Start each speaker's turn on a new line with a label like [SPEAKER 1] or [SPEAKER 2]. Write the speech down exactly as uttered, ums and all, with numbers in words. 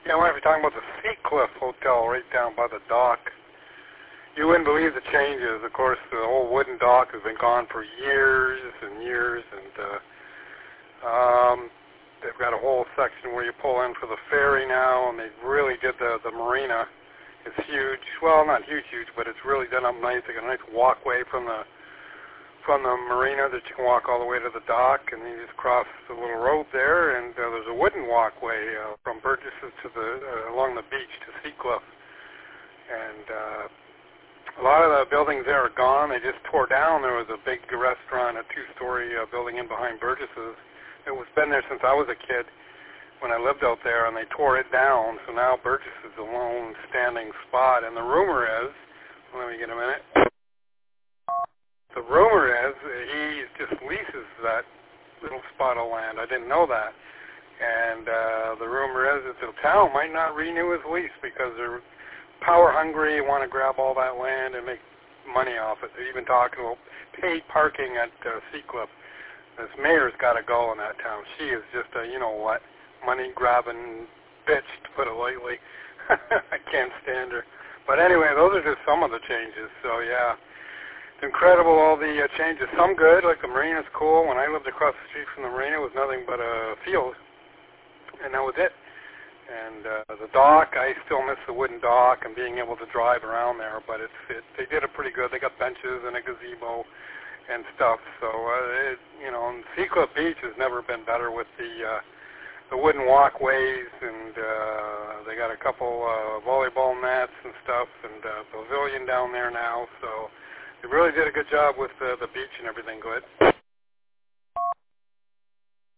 [SPEAKER 1] Yeah, when I was talking about the Seacliff Hotel right down by the dock, you wouldn't believe the changes. Of course, the whole wooden dock has been gone for years and years, and uh, um, they've got a whole section where you pull in for the ferry now, and they really did the, the marina. It's huge. Well, not huge, huge, but it's really done up nice. They got a nice walkway from the from the marina that you can walk all the way to the dock, and you just cross the little road there, and uh, there's a wooden walkway uh, from Burgess's to the uh, along the beach to Seacliff. And uh, a lot of the buildings there are gone. They just tore down. There was a big restaurant, a two-story uh, building in behind Burgess's. It was been there since I was a kid when I lived out there, and they tore it down. So now Burgess is a lone standing spot. And the rumor is, let me get a minute. The rumor is he just leases that little spot of land. I didn't know that. And uh, the rumor is that the town might not renew his lease because they're power hungry, want to grab all that land and make money off it. They're even talking about paid parking at uh, Seacliff. This mayor's got to go in that town. She is just a, you know what, money-grabbing bitch, to put it lightly. I can't stand her. But anyway, those are just some of the changes. So, yeah. Incredible, all the uh, changes. Some good, like the marina's cool. When I lived across the street from the marina, it was nothing but a field, and that was it. And uh, the dock, I still miss the wooden dock and being able to drive around there, but it's it, they did it pretty good. They got benches and a gazebo and stuff. So, uh, it, you know, and Seacliff Beach has never been better with the uh, the wooden walkways, and uh, they got a couple uh, volleyball nets and stuff, and uh, pavilion down there now. So. They really did a good job with uh, the beach and everything. Go ahead.